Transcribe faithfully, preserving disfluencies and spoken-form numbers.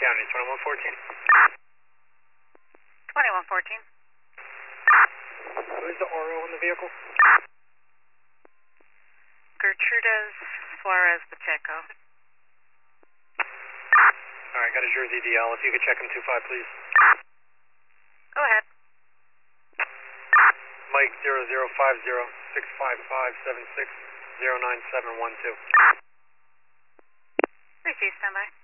County, twenty-one fourteen. twenty-one fourteen. Who's the R O in the vehicle? Gertrudez Suarez Pacheco. Alright, got a Jersey D L. If you could check him two five, please. Go ahead. Mike zero zero five zero six five five seven six zero nine seven one two. Receive, standby.